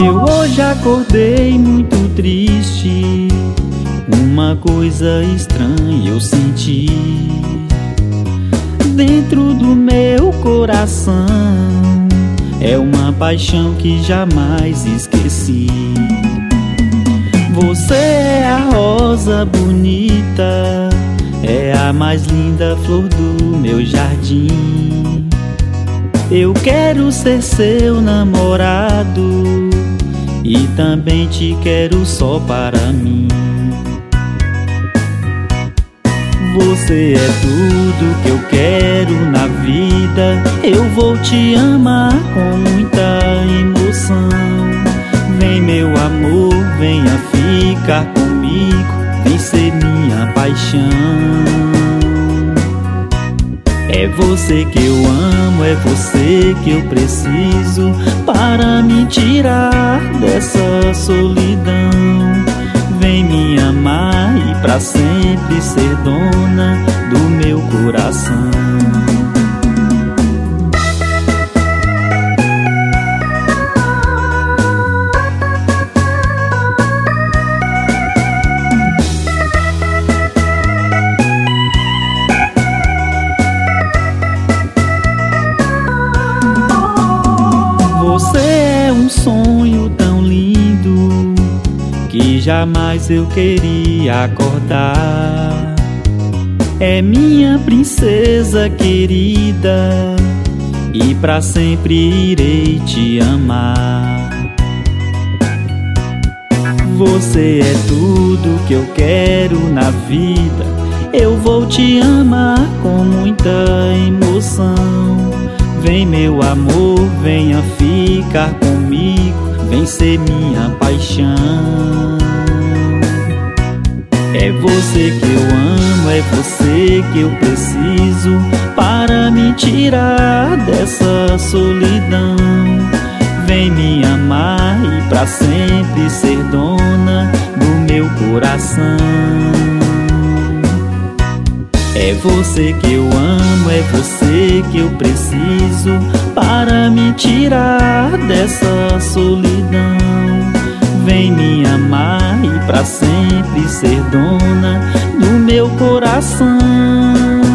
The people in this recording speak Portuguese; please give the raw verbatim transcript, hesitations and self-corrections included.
Eu hoje acordei muito triste, uma coisa estranha eu senti dentro do meu coração. É uma paixão que jamais esqueci. Você é a rosa bonita, é a mais linda flor do meu jardim. Eu quero ser seu namorado e também te quero só para mim. Você é tudo que eu quero na vida. Eu vou te amar com muita emoção. Vem meu amor, venha ficar comigo, vem ser minha paixão. É você que eu amo, é você que eu preciso para me tirar dessa solidão. Vem me amar e pra sempre ser dona do meu coração. Você é um sonho tão lindo que jamais eu queria acordar. É minha princesa querida e pra sempre irei te amar. Você é tudo que eu quero na vida. Eu vou te amar com muita emoção. Vem meu amor, venha ficar comigo, vem ser minha paixão. É você que eu amo, é você que eu preciso para me tirar dessa solidão. Vem me amar e pra sempre ser dona do meu coração. É você que eu amo, é você que eu preciso para me tirar dessa solidão. Vem me amar e pra sempre ser dona do meu coração.